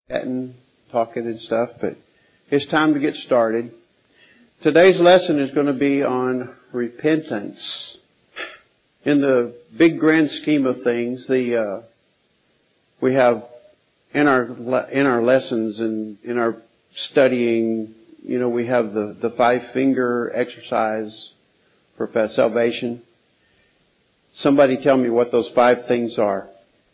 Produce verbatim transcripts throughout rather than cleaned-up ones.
and talking and stuff, but it's time to get started. Today's lesson is going to be on repentance. In the big grand scheme of things, the uh, we have in our in our lessons and in our studying, you know, we have the the five finger exercise for salvation. Somebody tell me what those five things are.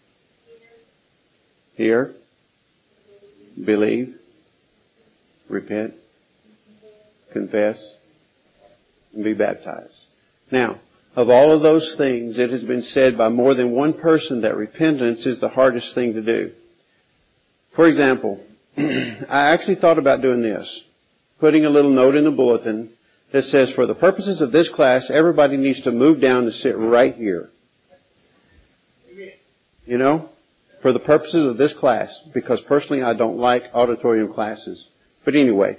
Hear, believe, repent, confess, and be baptized. Now, of all of those things, it has been said by more than one person that repentance is the hardest thing to do. For example, I actually thought about doing this, putting a little note in the bulletin that says, for the purposes of this class, everybody needs to move down and sit right here. You know, for the purposes of this class, because personally I don't like auditorium classes. But anyway,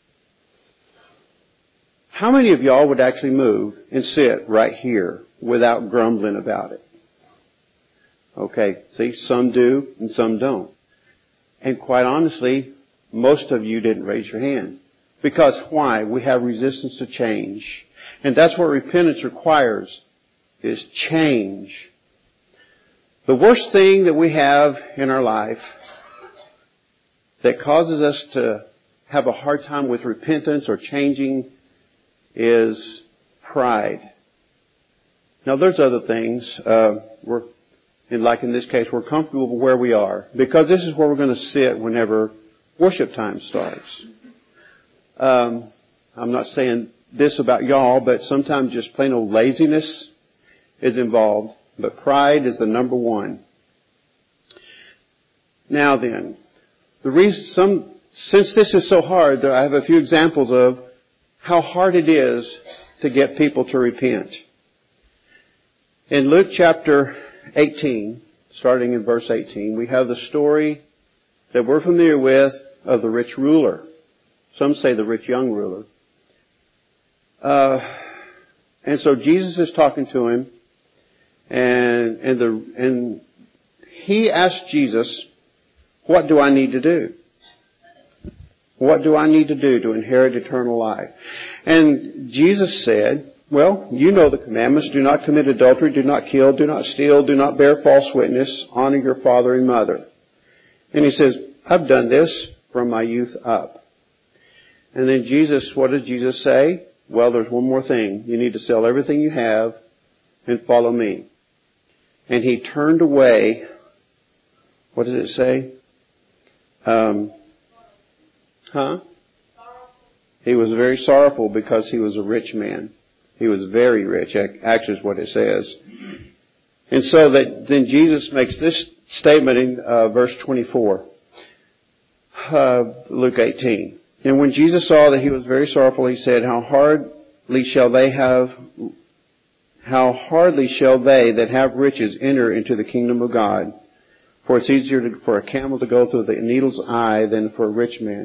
how many of y'all would actually move and sit right here without grumbling about it? Okay, see, some do and some don't. And quite honestly, most of you didn't raise your hand. Because why? We have resistance to change. And that's what repentance requires, is change. The worst thing that we have in our life that causes us to have a hard time with repentance or changing is pride. Now there's other things. Uh, we're, and like in this case, we're comfortable where we are because this is where we're going to sit whenever worship time starts. Um, I'm not saying this about y'all, but sometimes just plain old laziness is involved. But pride is the number one. Now then, the reason some, since this is so hard, I have a few examples of how hard it is to get people to repent. In Luke chapter eighteen, starting in verse eighteen, we have the story that we're familiar with of the rich ruler. Some say the rich young ruler. Uh, and so Jesus is talking to him, and, and the, and he asked Jesus, what do I need to do? What do I need to do to inherit eternal life? And Jesus said, well, you know the commandments. Do not commit adultery, do not kill, do not steal, do not bear false witness, honor your father and mother. And he says, I've done this from my youth up. And then Jesus, what did Jesus say? Well, there's one more thing. You need to sell everything you have and follow me. And he turned away. What did it say? Um, huh? He was very sorrowful because he was a rich man. He was very rich, actually is what it says. And so that then Jesus makes this statement in uh, verse twenty-four, uh, Luke eighteen. And when Jesus saw that he was very sorrowful, he said, How hardly shall they have, how hardly shall they that have riches enter into the kingdom of God? For it's easier to, for a camel to go through the needle's eye than for a rich man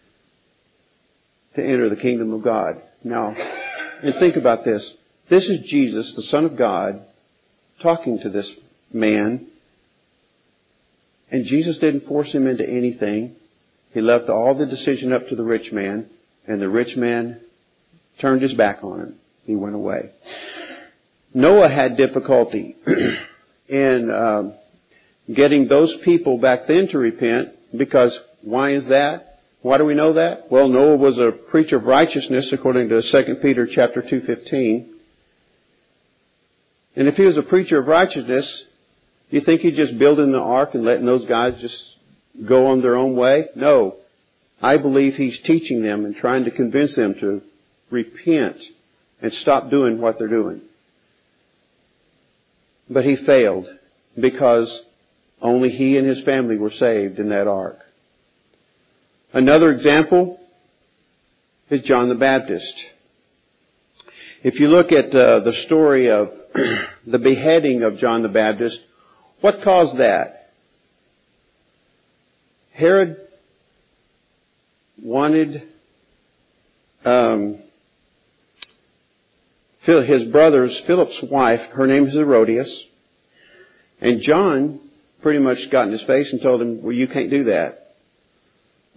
to enter the kingdom of God. Now, and think about this. This is Jesus, the Son of God, talking to this man. And Jesus didn't force him into anything. He left all the decision up to the rich man, and the rich man turned his back on him. He went away. Noah had difficulty in um, getting those people back then to repent, because why is that? Why do we know that? Well, Noah was a preacher of righteousness according to Second Peter chapter two fifteen. And if he was a preacher of righteousness, you think he'd just build in the ark and letting those guys just go on their own way? No. I believe he's teaching them and trying to convince them to repent and stop doing what they're doing. But he failed because only he and his family were saved in that ark. Another example is John the Baptist. If you look at uh, the story of the beheading of John the Baptist, what caused that? Herod wanted um, his brother's, Philip's wife, her name is Herodias, and John pretty much got in his face and told him, well, you can't do that.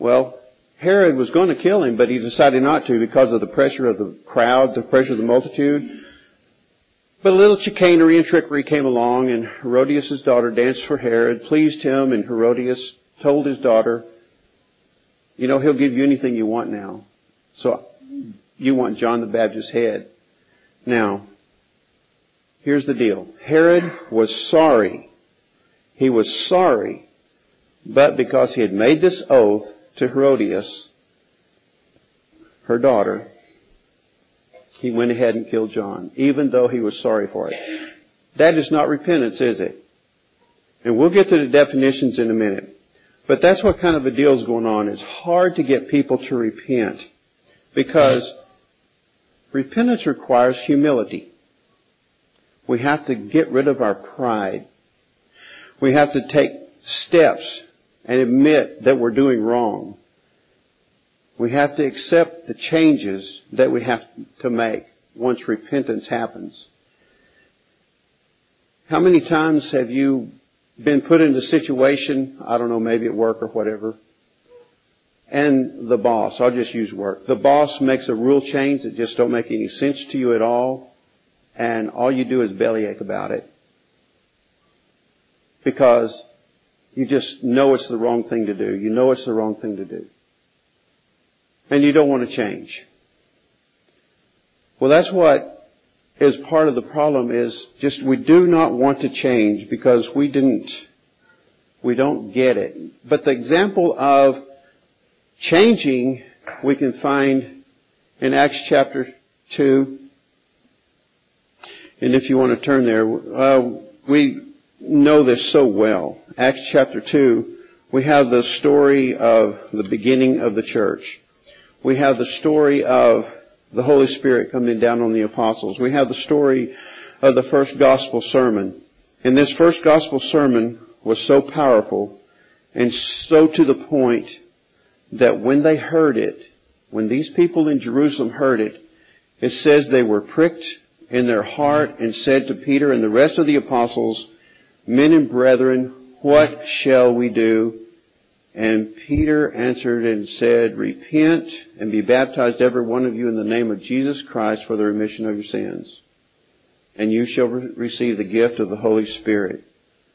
Well, Herod was going to kill him, but he decided not to because of the pressure of the crowd, the pressure of the multitude. But a little chicanery and trickery came along, and Herodias' daughter danced for Herod, pleased him, and Herodias told his daughter, you know, he'll give you anything you want now. So you want John the Baptist's head. Now, here's the deal. Herod was sorry. He was sorry, but because he had made this oath to Herodias, her daughter, he went ahead and killed John, even though he was sorry for it. That is not repentance, is it? And we'll get to the definitions in a minute. But that's what kind of a deal is going on. It's hard to get people to repent because repentance requires humility. We have to get rid of our pride. We have to take steps and admit that we're doing wrong. We have to accept the changes that we have to make once repentance happens. How many times have you been put in a situation, I don't know, maybe at work or whatever, and the boss, I'll just use work, the boss makes a rule change that just don't make any sense to you at all, and all you do is bellyache about it because you just know it's the wrong thing to do. You know it's the wrong thing to do. And you don't want to change. Well, that's what is part of the problem is just we do not want to change because we didn't, we don't get it. But the example of changing we can find in Acts chapter two. And if you want to turn there, uh, we know this so well. Acts chapter two, we have the story of the beginning of the church. We have the story of the Holy Spirit coming down on the apostles. We have the story of the first gospel sermon. And this first gospel sermon was so powerful and so to the point that when they heard it, when these people in Jerusalem heard it, it says they were pricked in their heart and said to Peter and the rest of the apostles, men and brethren, what shall we do? And Peter answered and said, repent and be baptized every one of you in the name of Jesus Christ for the remission of your sins. And you shall re- receive the gift of the Holy Spirit.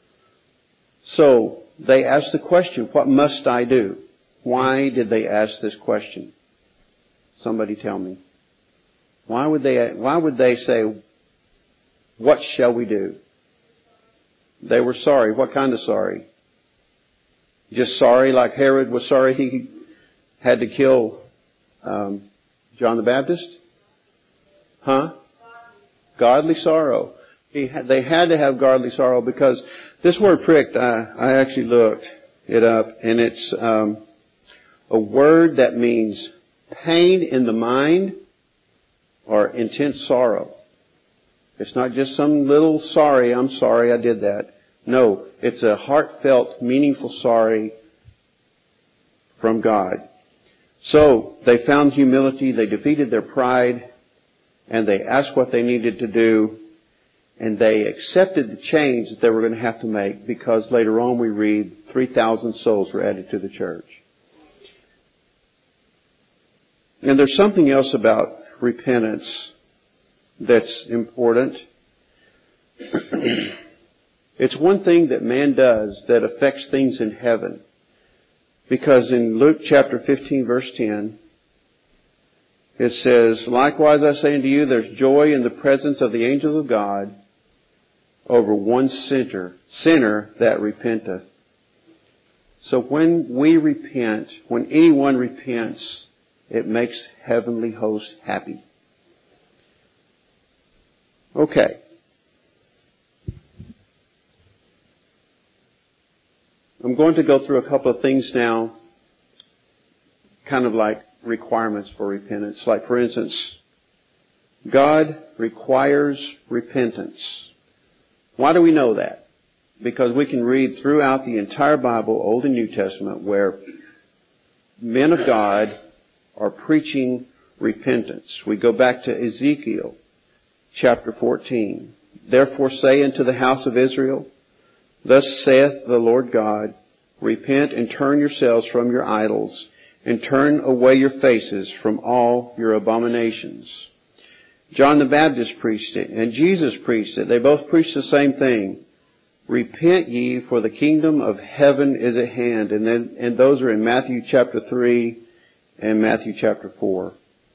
So they asked the question, what must I do? Why did they ask this question? Somebody tell me. Why would they, why would they say, what shall we do? They were sorry. What kind of sorry? Just sorry like Herod was sorry he had to kill um, John the Baptist? Huh? Godly sorrow. He had, they had to have godly sorrow because this word pricked, I, I actually looked it up, and it's um, a word that means pain in the mind or intense sorrow. It's not just some little sorry, I'm sorry I did that. No, it's a heartfelt, meaningful sorry from God. So they found humility, they defeated their pride, and they asked what they needed to do, and they accepted the change that they were going to have to make because later on we read three thousand souls were added to the church. And there's something else about repentance that's important. It's one thing that man does that affects things in heaven. Because in Luke chapter fifteen verse ten, it says, likewise I say unto you, there's joy in the presence of the angels of God over one sinner, sinner that repenteth. So when we repent, when anyone repents, it makes heavenly hosts happy. Okay. I'm going to go through a couple of things now, kind of like requirements for repentance. Like, for instance, God requires repentance. Why do we know that? Because we can read throughout the entire Bible, Old and New Testament, where men of God are preaching repentance. We go back to Ezekiel chapter fourteen. Therefore say unto the house of Israel, thus saith the Lord God, repent and turn yourselves from your idols and turn away your faces from all your abominations. John the Baptist preached it, and Jesus preached it. They both preached the same thing. Repent ye, for the kingdom of heaven is at hand. And then, and those are in Matthew chapter three and Matthew chapter four.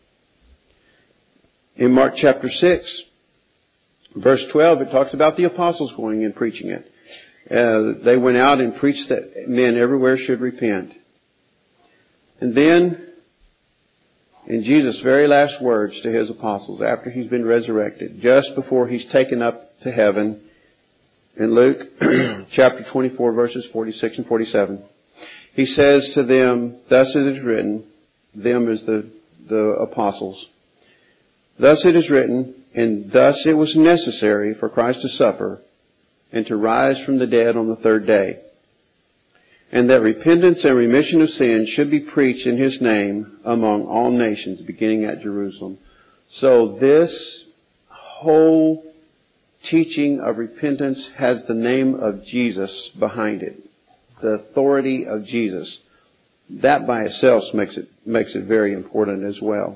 In Mark chapter six, verse twelve, it talks about the apostles going and preaching it. Uh, they went out and preached that men everywhere should repent. And then, in Jesus' very last words to his apostles, after he's been resurrected, just before he's taken up to heaven, in Luke chapter twenty-four, verses forty-six and forty-seven, he says to them, thus is it written, them is the, the apostles, thus it is written, and thus it was necessary for Christ to suffer and to rise from the dead on the third day, and that repentance and remission of sins should be preached in his name among all nations, beginning at Jerusalem. So this whole teaching of repentance has the name of Jesus behind it, the authority of Jesus. That by itself makes it makes it very important as well.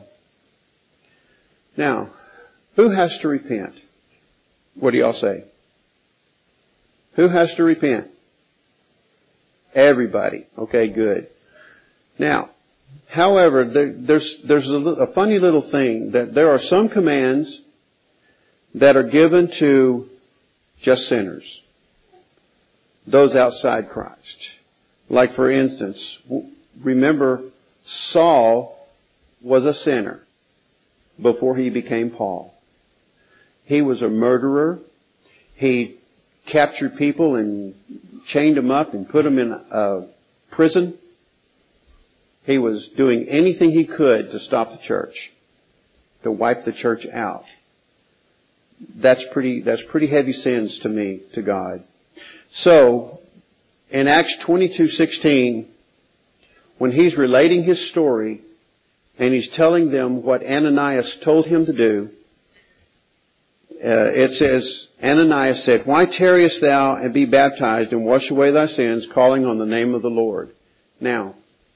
Now, who has to repent? What do y'all say? Who has to repent? Everybody. Okay, good. Now, however, there, there's there's a, a funny little thing that there are some commands that are given to just sinners, those outside Christ. Like, for instance, remember, Saul was a sinner before he became Paul. He was a murderer. He captured people and chained them up and put them in a prison. He was doing anything he could to stop the church, to wipe the church out. That's pretty, that's pretty heavy sins to me, to God. So, in Acts twenty-two sixteen, when he's relating his story and he's telling them what Ananias told him to do, uh, it says, Ananias said, why tarriest thou and be baptized and wash away thy sins, calling on the name of the Lord? Now,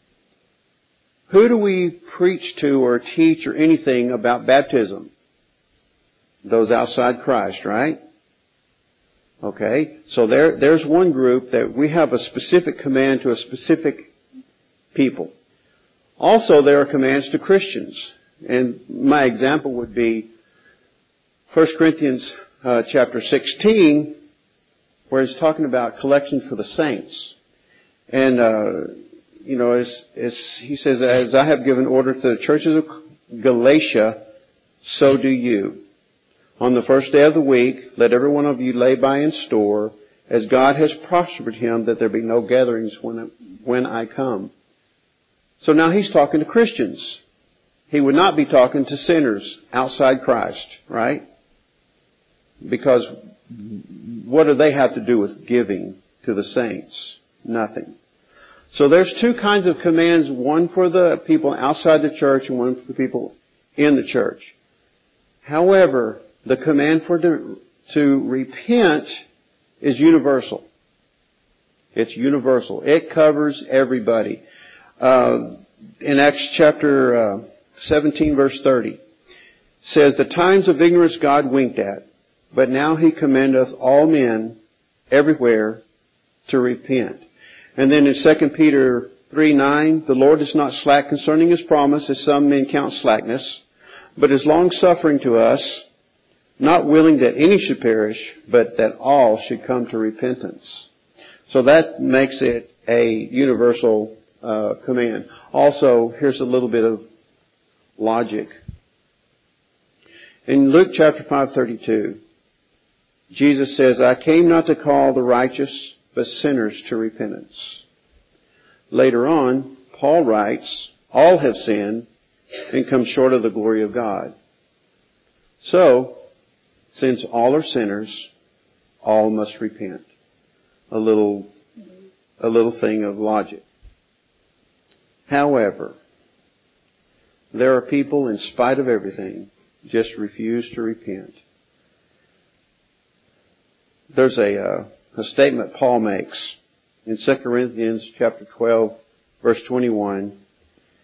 who do we preach to or teach or anything about baptism? Those outside Christ, right? Okay, so there, there's one group that we have a specific command to a specific people. Also, there are commands to Christians. And my example would be First Corinthians uh, chapter sixteen, where it's talking about collection for the saints. And, uh, you know, as, as he says, as I have given order to the churches of Galatia, so do you. On the first day of the week, let every one of you lay by in store, as God has prospered him, that there be no gatherings when, when I come. So now he's talking to Christians. He would not be talking to sinners outside Christ, right? Because what do they have to do with giving to the saints? Nothing. So there's two kinds of commands, one for the people outside the church and one for the people in the church. However, the command for to, to repent is universal. It's universal. It covers everybody. Uh, in Acts chapter uh, seventeen, verse thirty, says, the times of ignorance God winked at, but now he commandeth all men everywhere to repent. And then in Second Peter three nine, the Lord is not slack concerning his promise, as some men count slackness, but is long-suffering to us, not willing that any should perish, but that all should come to repentance. So that makes it a universal uh, command. Also, here's a little bit of logic. In Luke chapter five thirty-two, Jesus says, I came not to call the righteous, but sinners to repentance. Later on, Paul writes, all have sinned and come short of the glory of God. So, since all are sinners, all must repent. A little, a little thing of logic. However, there are people, in spite of everything, just refuse to repent. There's a, uh, a statement Paul makes in Second Corinthians chapter twelve, verse twenty-one.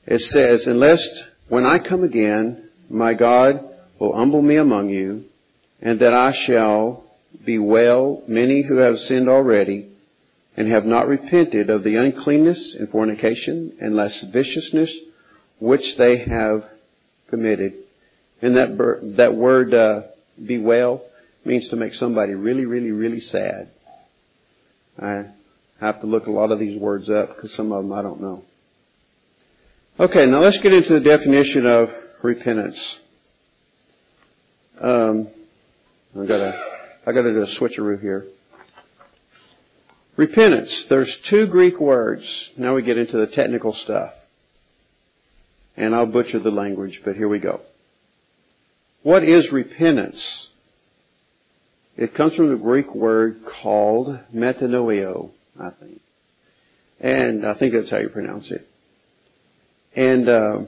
it says, unless when I come again, my God will humble me among you, and that I shall bewail many who have sinned already, and have not repented of the uncleanness and fornication and lasciviousness which they have committed. And that ber- that word uh, bewail means to make somebody really, really, really sad. I have to look a lot of these words up because some of them I don't know. Okay, now let's get into the definition of repentance. Um, I've got to, I got to do a switcheroo here. Repentance. There's two Greek words. Now we get into the technical stuff. And I'll butcher the language, but here we go. What is repentance? It comes from the Greek word called metanoeo, I think. And I think that's how you pronounce it. And uh,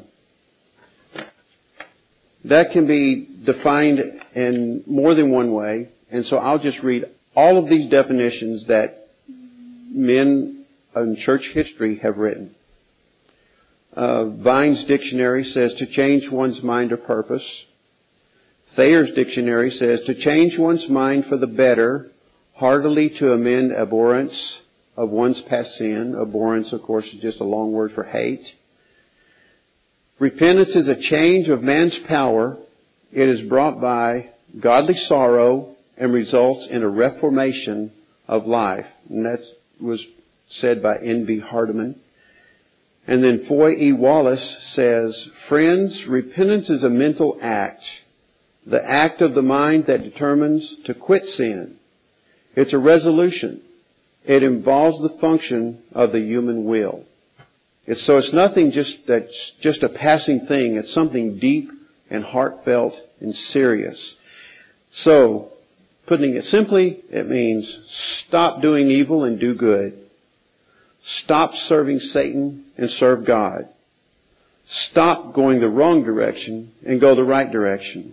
that can be defined in more than one way. And so I'll just read all of these definitions that men in church history have written. Uh, Vine's dictionary says to change one's mind or purpose. Thayer's dictionary says to change one's mind for the better, heartily to amend abhorrence of one's past sin. Abhorrence, of course, is just a long word for hate. Repentance is a change of man's power. It is brought by godly sorrow and results in a reformation of life. And that was said by N B Hardeman. And then Foy E. Wallace says, friends, repentance is a mental act, the act of the mind that determines to quit sin. It's a resolution. It involves the function of the human will. It's, so it's nothing just that's just a passing thing. It's something deep and heartfelt and serious. So, putting it simply, it means stop doing evil and do good. Stop serving Satan and serve God. Stop going the wrong direction and go the right direction.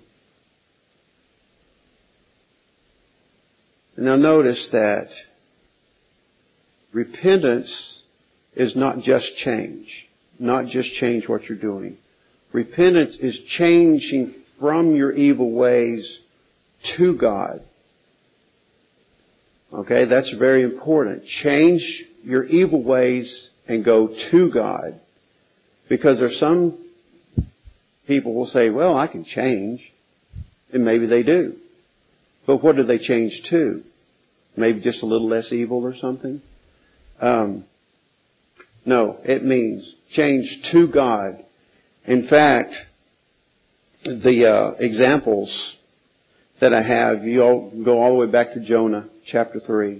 Now notice that repentance is not just change. Not just change what you're doing. Repentance is changing from your evil ways to God. Okay, that's very important. Change your evil ways and go to God. Because there's some people will say, well, I can change. And maybe they do. But what do they change to? Maybe just a little less evil or something? Um, no, it means change to God. In fact, the uh, examples that I have, you all go all the way back to Jonah, chapter three.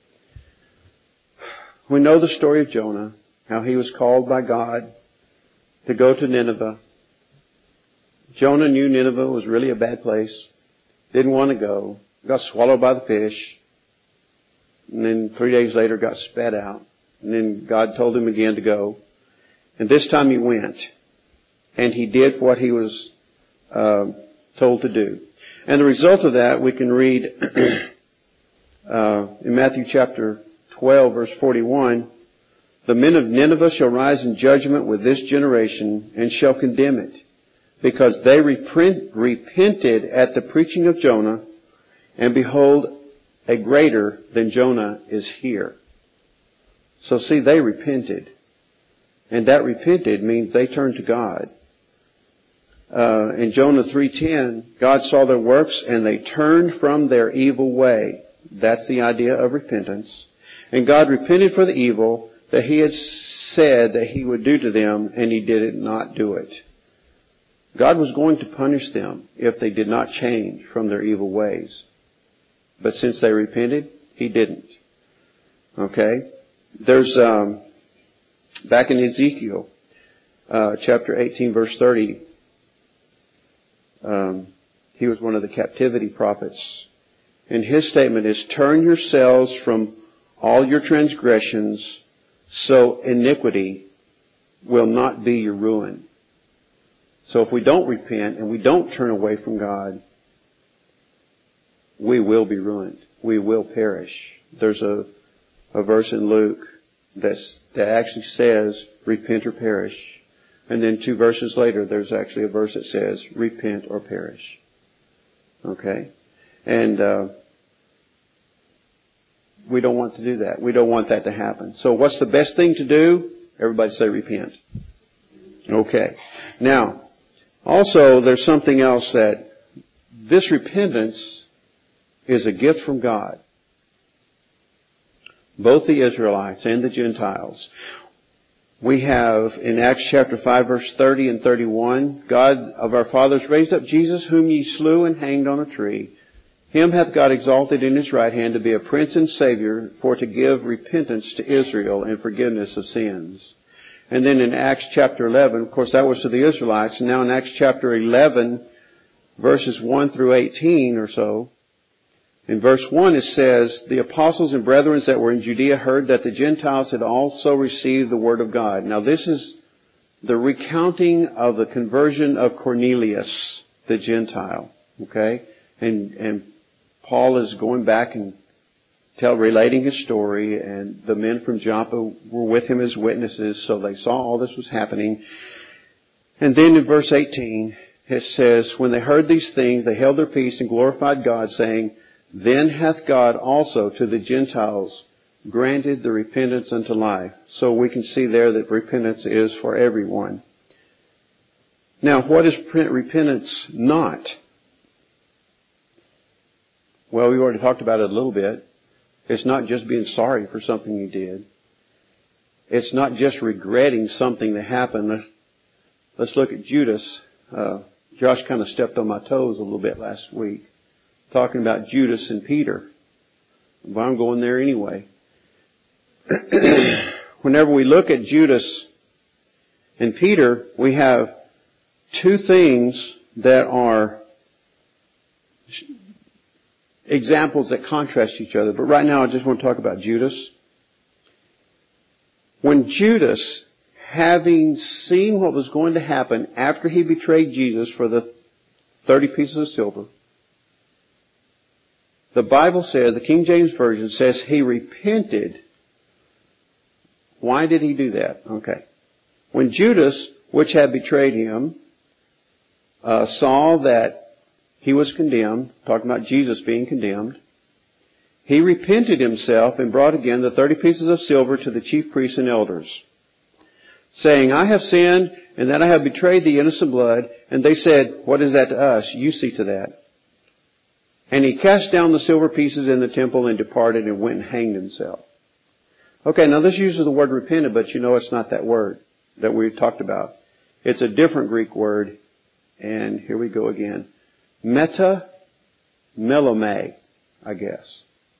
We know the story of Jonah, how he was called by God to go to Nineveh. Jonah knew Nineveh was really a bad place. Didn't want to go. Got swallowed by the fish. And then three days later got spat out. And then God told him again to go. And this time he went. And he did what he was uh, told to do. And the result of that we can read uh, in Matthew chapter twelve, verse forty-one. The men of Nineveh shall rise in judgment with this generation and shall condemn it, because they repent, repented at the preaching of Jonah, and behold, a greater than Jonah is here. So see, they repented. And that repented means they turned to God. Uh, in Jonah three ten, God saw their works and they turned from their evil way. That's the idea of repentance. And God repented for the evil that he had said that he would do to them, and he did not do it. God was going to punish them if they did not change from their evil ways. But since they repented, he didn't. Okay? There's, um, back in Ezekiel, uh, chapter eighteen, verse thirty, um, he was one of the captivity prophets. And his statement is, turn yourselves from all your transgressions, so iniquity will not be your ruin. So if we don't repent and we don't turn away from God, we will be ruined. We will perish. There's a, a verse in Luke that's, that actually says, repent or perish. And then two verses later, there's actually a verse that says, repent or perish. Okay? And, uh, we don't want to do that. We don't want that to happen. So what's the best thing to do? Everybody say repent. Okay. Now, also there's something else that this repentance is a gift from God. Both the Israelites and the Gentiles. We have in Acts chapter five verse thirty and thirty-one, God of our fathers raised up Jesus whom ye slew and hanged on a tree. Him hath God exalted in his right hand to be a prince and savior, for to give repentance to Israel and forgiveness of sins. And then in Acts chapter eleven, of course that was to the Israelites, and now in Acts chapter eleven, verses one through eighteen or so, in verse one it says, the apostles and brethren that were in Judea heard that the Gentiles had also received the word of God. Now this is the recounting of the conversion of Cornelius, the Gentile. Okay? And, and Paul is going back and tell, relating his story, and the men from Joppa were with him as witnesses, so they saw all this was happening. And then in verse eighteen, it says, when they heard these things, they held their peace and glorified God, saying, then hath God also to the Gentiles granted the repentance unto life. So we can see there that repentance is for everyone. Now, what is repentance not? Well, we already talked about it a little bit. It's not just being sorry for something you did. It's not just regretting something that happened. Let's look at Judas. Uh, Josh kind of stepped on my toes a little bit last week, talking about Judas and Peter. But I'm going there anyway. Whenever we look at Judas and Peter, we have two things that are examples that contrast each other. But right now I just want to talk about Judas. When Judas, having seen what was going to happen after he betrayed Jesus for the thirty pieces of silver, the Bible says, the King James Version says he repented. Why did he do that? Okay. When Judas, which had betrayed him, uh, saw that he was condemned, talking about Jesus being condemned, he repented himself and brought again the thirty pieces of silver to the chief priests and elders, saying, I have sinned, and that I have betrayed the innocent blood. And they said, what is that to us? You see to that. And he cast down the silver pieces in the temple and departed and went and hanged himself. Okay, now this uses the word repented, but you know it's not that word that we talked about. It's a different Greek word. And here we go again. Meta melome, I guess.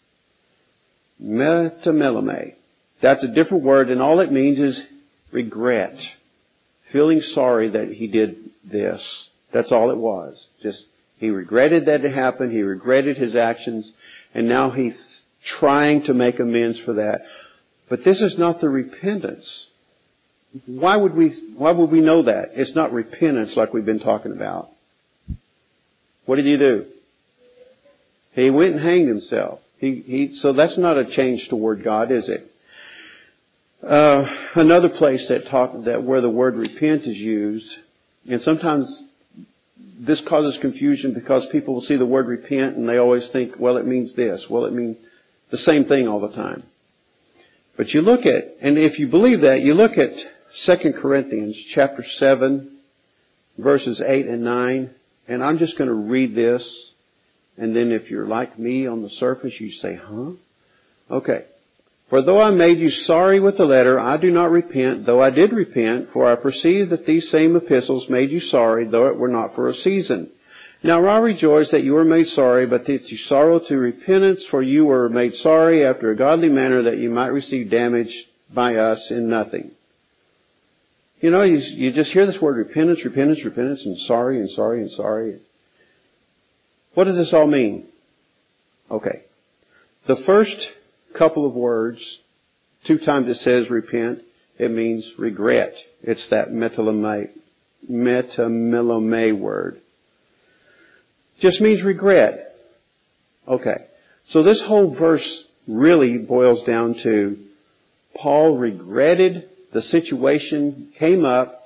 Meta melome. That's a different word, and all it means is regret. Feeling sorry that he did this. That's all it was. Just, he regretted that it happened, he regretted his actions, and now he's trying to make amends for that. But this is not the repentance. Why would we, why would we know that? It's not repentance like we've been talking about. What did he do? He went and hanged himself. He, he, so that's not a change toward God, is it? Uh, another place that talk, that where the word repent is used, and sometimes this causes confusion because people will see the word repent and they always think, well, it means this. Well, it means the same thing all the time. But you look at, and if you believe that, you look at Second Corinthians chapter seven, verses eight and nine, and I'm just going to read this, and then if you're like me on the surface, you say, huh? Okay. For though I made you sorry with the letter, I do not repent, though I did repent, for I perceive that these same epistles made you sorry, though it were not for a season. Now I rejoice that you were made sorry, but that you sorrow to repentance, for you were made sorry after a godly manner, that you might receive damage by us in nothing. You know, you, you just hear this word repentance, repentance, repentance, and sorry, and sorry, and sorry. What does this all mean? Okay. The first couple of words, two times it says repent, it means regret. It's that metalome, metamelome word. Just means regret. Okay. So this whole verse really boils down to Paul regretted the situation came up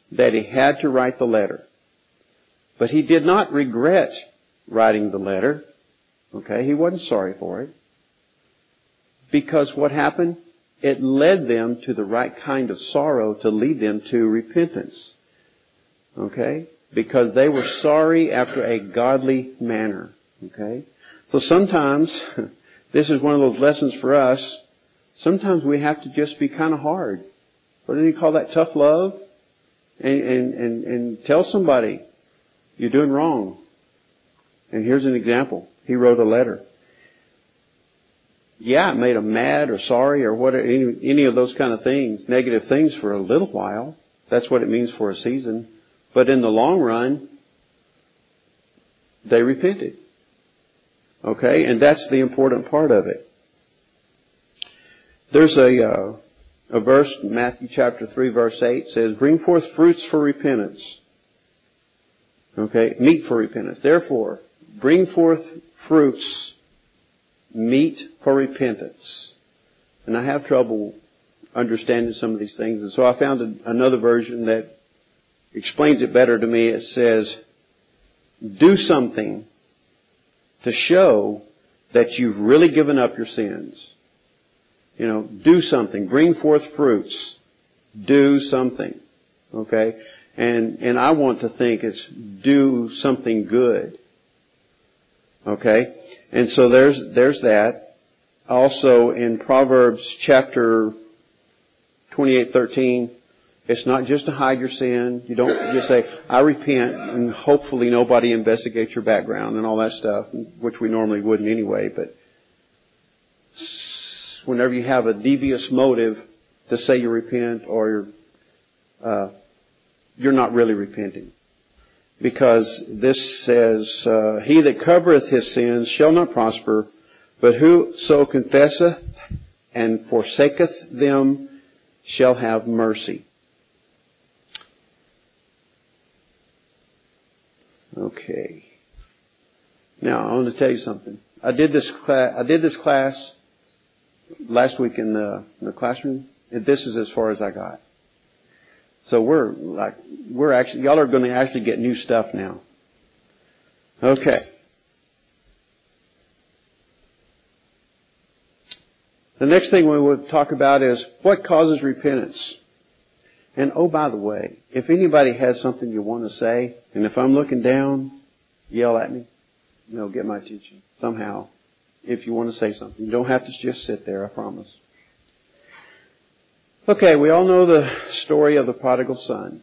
that he had to write the letter. But he did not regret writing the letter. Okay, he wasn't sorry for it. Because what happened? It led them to the right kind of sorrow to lead them to repentance. Okay? Because they were sorry after a godly manner. Okay? So sometimes, this is one of those lessons for us, sometimes we have to just be kind of hard. What do you call that? Tough love? And, and, and, and tell somebody, you're doing wrong. And here's an example. He wrote a letter. Yeah, it made him mad or sorry or what, any, any of those kind of things, negative things for a little while. That's what it means for a season. But in the long run, they repented. Okay, and that's the important part of it. There's a uh, a verse, Matthew chapter three, verse eight says, "Bring forth fruits for repentance." Okay, meat for repentance. Therefore, bring forth fruits, meat for repentance. And I have trouble understanding some of these things, and so I found another version that explains it better to me. It says, do something to show that you've really given up your sins. You know, do something. Bring forth fruits. Do something. Okay? And, and I want to think it's do something good. Okay? And so there's, there's that. Also in Proverbs chapter twenty-eight thirteen, it's not just to hide your sin. You don't just say, I repent, and hopefully nobody investigates your background and all that stuff, which we normally wouldn't anyway. But whenever you have a devious motive to say you repent, or you're, uh, you're not really repenting. Because this says, uh, he that covereth his sins shall not prosper, but whoso confesseth and forsaketh them shall have mercy. Okay. Now I want to tell you something. I did this class. I did this class last week in the, in the classroom, and this is as far as I got. So we're like we're actually y'all are going to actually get new stuff now. Okay. The next thing we will talk about is what causes repentance. And oh, by the way, if anybody has something you want to say, and if I'm looking down, yell at me. You know, get my attention somehow. If you want to say something, you don't have to just sit there, I promise. Okay, we all know the story of the prodigal son.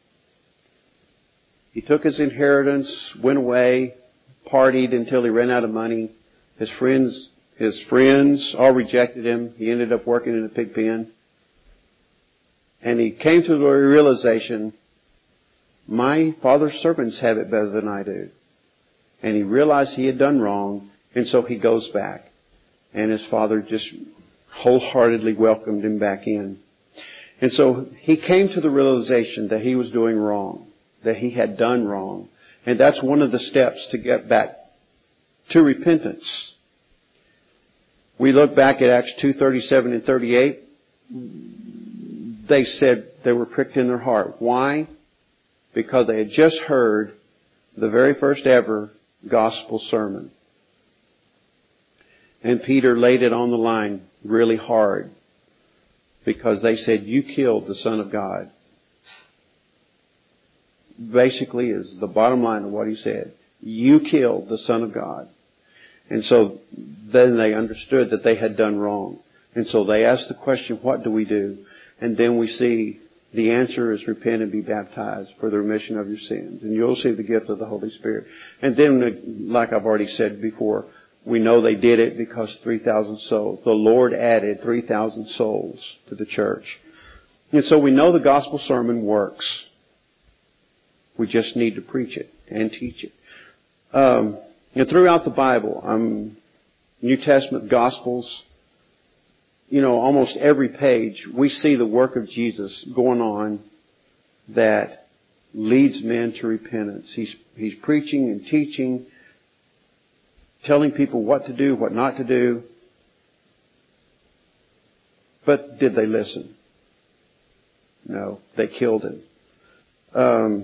He took his inheritance, went away, partied until he ran out of money. His friends, his friends all rejected him. He ended up working in a pig pen. And he came to the realization, my father's servants have it better than I do. And he realized he had done wrong, and so he goes back. And his father just wholeheartedly welcomed him back in. And so he came to the realization that he was doing wrong, that he had done wrong. And that's one of the steps to get back to repentance. We look back at Acts two thirty-seven and thirty-eight. They said they were pricked in their heart. Why? Because they had just heard the very first ever gospel sermon. And Peter laid it on the line really hard because they said, you killed the Son of God. Basically is the bottom line of what he said. You killed the Son of God. And so then they understood that they had done wrong. And so they asked the question, what do we do? And then we see the answer is repent and be baptized for the remission of your sins. And you'll see the gift of the Holy Spirit. And then, like I've already said before, we know they did it because three thousand souls. The Lord added three thousand souls to the church. And so we know the gospel sermon works. We just need to preach it and teach it. Um, and throughout the Bible, um, New Testament Gospels, you know, almost every page, we see the work of Jesus going on that leads men to repentance. He's, he's preaching and teaching, telling people what to do, what not to do. But did they listen? No, they killed him. Um,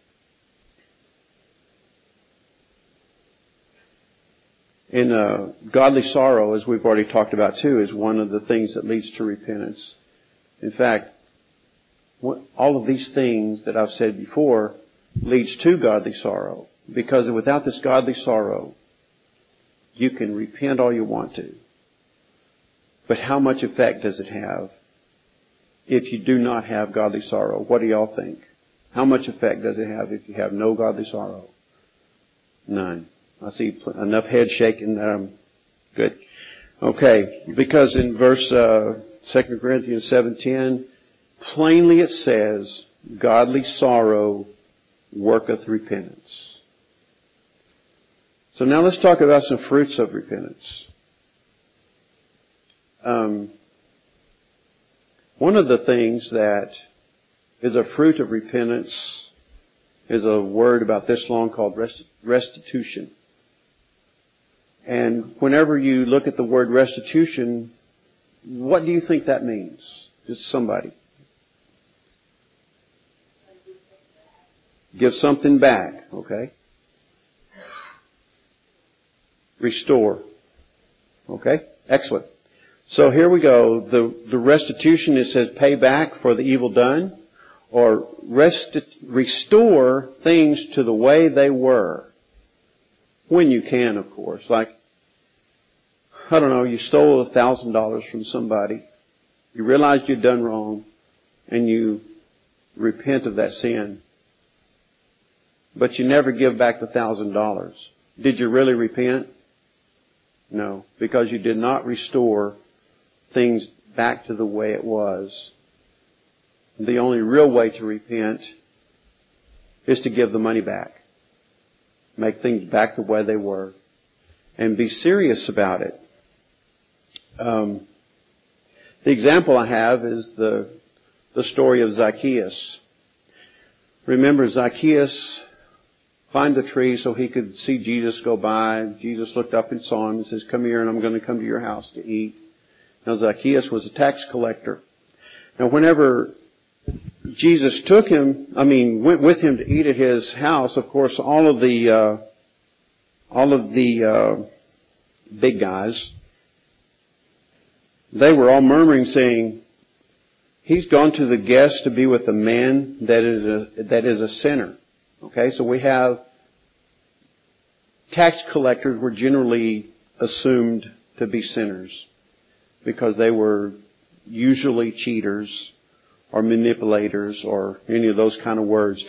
in uh, godly sorrow, as we've already talked about too, is one of the things that leads to repentance. In fact, what, all of these things that I've said before leads to godly sorrow. Because without this godly sorrow, you can repent all you want to. But how much effect does it have if you do not have godly sorrow? What do y'all think? How much effect does it have if you have no godly sorrow? None. I see enough head shaking that I'm good. Okay, because in verse uh, Second Corinthians seven ten, plainly it says, godly sorrow worketh repentance. So now let's talk about some fruits of repentance. Um, one of the things that is a fruit of repentance is a word about this long called rest- restitution. And whenever you look at the word restitution, what do you think that means? Just somebody. Give something back, okay? Restore. Okay? Excellent. So here we go. The, the restitution, it says pay back for the evil done, or rest, restore things to the way they were. When you can, of course. Like, I don't know, you stole a thousand dollars from somebody. You realized you'd done wrong, and you repent of that sin. But you never give back the thousand dollars. Did you really repent? No, because you did not restore things back to the way it was. The only real way to repent is to give the money back. Make things back the way they were. And be serious about it. Um, the example I have is the, the story of Zacchaeus. Remember, Zacchaeus climbed the tree so he could see Jesus go by. Jesus looked up and saw him and says, come here and I'm going to come to your house to eat. Now Zacchaeus was a tax collector. Now whenever Jesus took him, I mean, went with him to eat at his house, of course, all of the, uh, all of the, uh, big guys, they were all murmuring saying, he's gone to the guest to be with a man that is a, that is a sinner. Okay, so we have tax collectors were generally assumed to be sinners because they were usually cheaters or manipulators or any of those kind of words.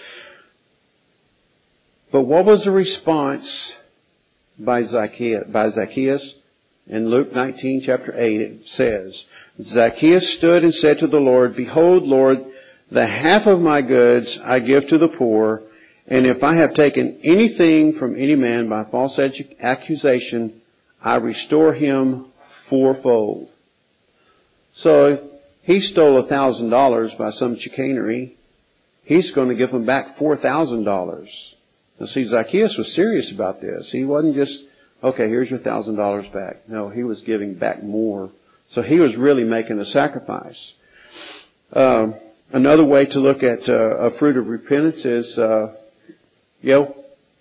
But what was the response by Zacchaeus? By Zacchaeus? In Luke nineteen, chapter eight, it says, Zacchaeus stood and said to the Lord, behold, Lord, the half of my goods I give to the poor, and if I have taken anything from any man by false accusation, I restore him fourfold. So if he stole a thousand dollars by some chicanery, he's going to give him back four thousand dollars. Now see, Zacchaeus was serious about this. He wasn't just, okay, here's your thousand dollars back. No, he was giving back more. So he was really making a sacrifice. Um, another way to look at uh, a fruit of repentance is, uh, yo,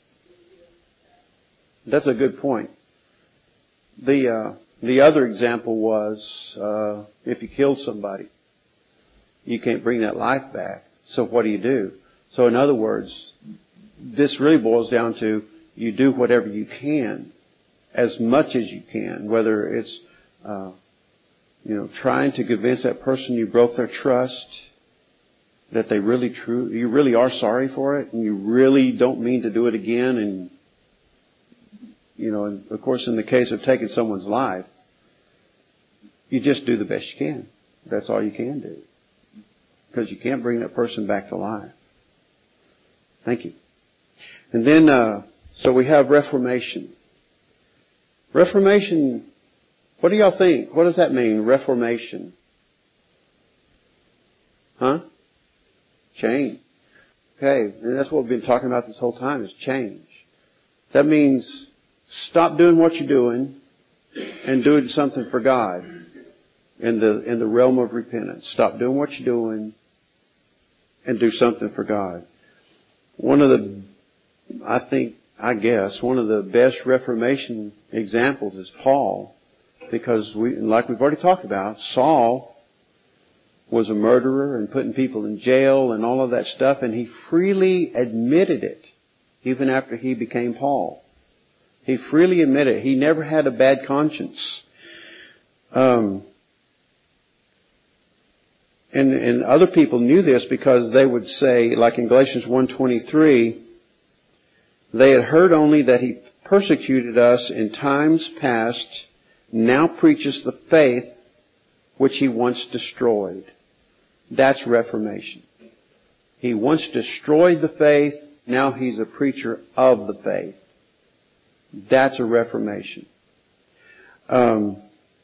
that's a good point. The uh, the other example was uh, if you killed somebody, you can't bring that life back. So what do you do? So in other words, this really boils down to you do whatever you can, as much as you can, whether it's uh, you know trying to convince that person you broke their trust, that they really true, you really are sorry for it, and you really don't mean to do it again. And, you know, and of course, in the case of taking someone's life, you just do the best you can. That's all you can do. Because you can't bring that person back to life. Thank you. And then, uh, so we have Reformation. Reformation, what do y'all think? What does that mean, Reformation? Huh? Change. Okay, and that's what we've been talking about this whole time is change. That means stop doing what you're doing and doing something for God in the in the realm of repentance. Stop doing what you're doing and do something for God. one of the, I think, I guess, one of the best Reformation examples is Paul. Because we, like we've already talked about, Saul was a murderer and putting people in jail and all of that stuff, and he freely admitted it, even after he became Paul. He freely admitted it. He never had a bad conscience. Um, and, and other people knew this because they would say, like in Galatians one twenty-three, they had heard only that he persecuted us in times past, now preaches the faith which he once destroyed. That's Reformation. He once destroyed the faith, now he's a preacher of the faith. That's a Reformation. Um,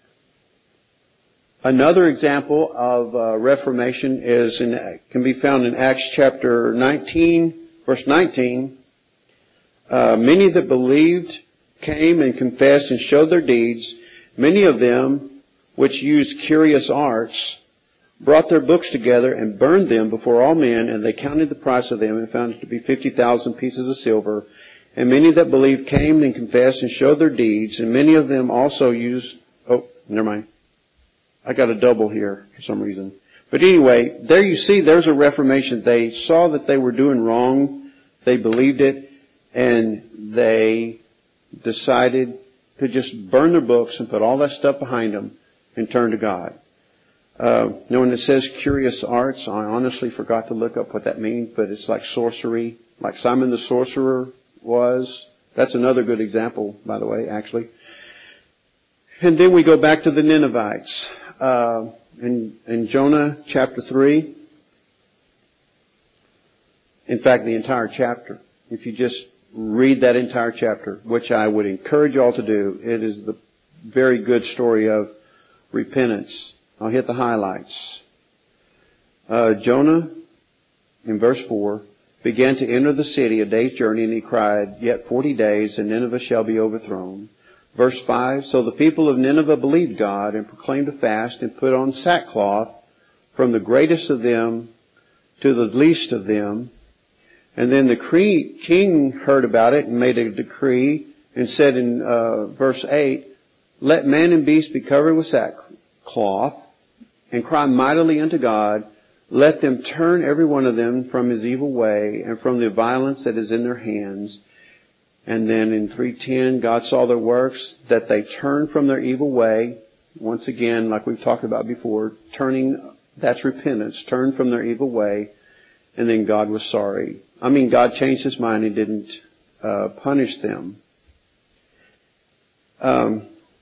another example of uh, Reformation is in, can be found in Acts chapter nineteen, verse nineteen. Uh, many that believed came and confessed and showed their deeds. Many of them, which used curious arts, brought their books together and burned them before all men, and they counted the price of them and found it to be fifty thousand pieces of silver. And many that believed came and confessed and showed their deeds, and many of them also used, oh, never mind. I got a double here for some reason. But anyway, there you see, there's a Reformation. They saw that they were doing wrong. They believed it, and they decided to just burn their books and put all that stuff behind them and turn to God. Uh, you know, when it says curious arts, I honestly forgot to look up what that means, but it's like sorcery, like Simon the Sorcerer was. That's another good example, by the way, actually. And then we go back to the Ninevites. Uh, in, in Jonah chapter three, in fact, the entire chapter, if you just read that entire chapter, which I would encourage you all to do, it is the very good story of repentance. I'll hit the highlights. Uh, Jonah, in verse four, began to enter the city a day's journey, and he cried, "Yet forty days, and Nineveh shall be overthrown." Verse five, so the people of Nineveh believed God and proclaimed a fast and put on sackcloth from the greatest of them to the least of them. And then the king heard about it and made a decree and said in uh, verse eight, "Let man and beast be covered with sackcloth and cry mightily unto God. Let them turn every one of them from his evil way and from the violence that is in their hands." And then in three ten, God saw their works, that they turned from their evil way. Once again, like we've talked about before, turning, that's repentance, turned from their evil way. And then God was sorry. I mean, God changed his mind and didn't uh, punish them. Um,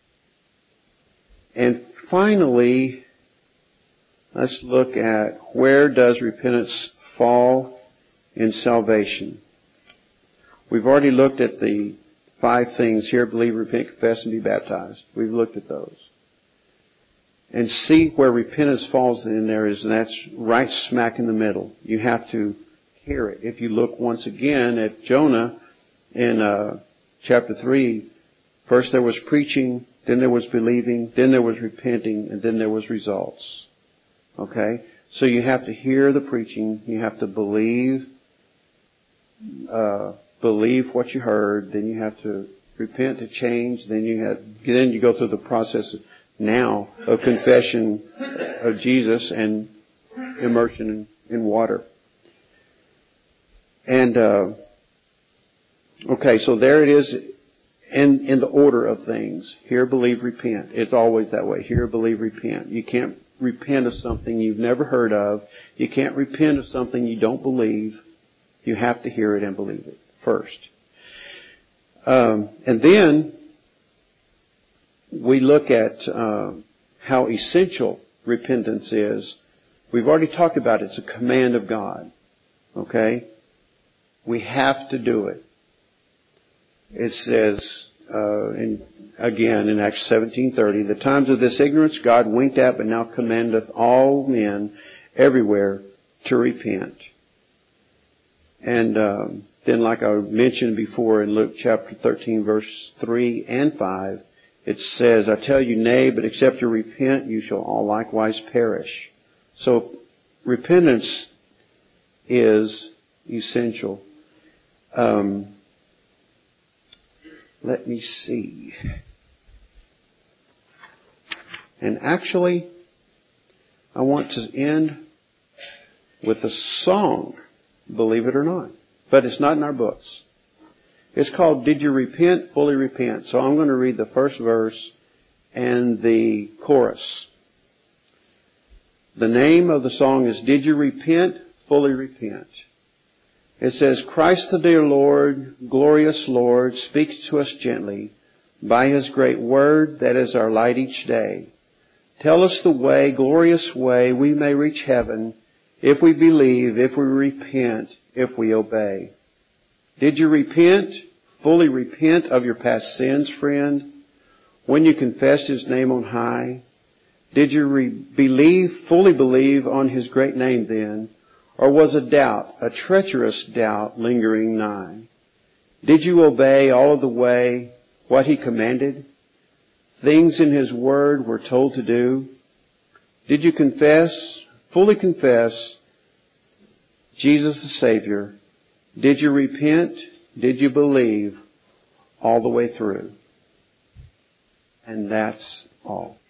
and finally, let's look at where does repentance fall in salvation. We've already looked at the five things here: believe, repent, confess, and be baptized. We've looked at those. And see where repentance falls in there is, and that's right smack in the middle. You have to hear it. If you look once again at Jonah in uh, chapter three, first there was preaching, then there was believing, then there was repenting, and then there was results. Okay? So you have to hear the preaching, you have to believe, uh, believe what you heard, then you have to repent to change, then you have, then you go through the process now of confession of Jesus and immersion in, in water. And, uh, okay, so there it is in, in the order of things. Hear, believe, repent. It's always that way. Hear, believe, repent. You can't repent of something you've never heard of. You can't repent of something you don't believe. You have to hear it and believe it first. Um, and then we look at uh, how essential repentance is. We've already talked about it. It's a command of God. Okay? We have to do it. It says, uh, in, again in Acts seventeen thirty, "The times of this ignorance God winked at, but now commandeth all men everywhere to repent." And um, then, like I mentioned before in Luke chapter thirteen, verse three and five, it says, "I tell you, nay, but except you repent, you shall all likewise perish." So repentance is essential. Um, let me see. And actually, I want to end with a song, believe it or not. But it's not in our books. It's called Did You Repent, Fully Repent? So I'm going to read the first verse and the chorus. The name of the song is Did You Repent, Fully Repent? It says, Christ the dear Lord, glorious Lord, speaks to us gently by His great word that is our light each day. Tell us the way, glorious way, we may reach heaven if we believe, if we repent, if we obey. Did you repent, fully repent of your past sins, friend, when you confessed His name on high? Did you re- believe, fully believe on His great name then? Or was a doubt, a treacherous doubt lingering nigh? Did you obey all of the way what He commanded? Things in His word were told to do? Did you confess, fully confess Jesus the Savior? Did you repent? Did you believe all the way through? And that's all.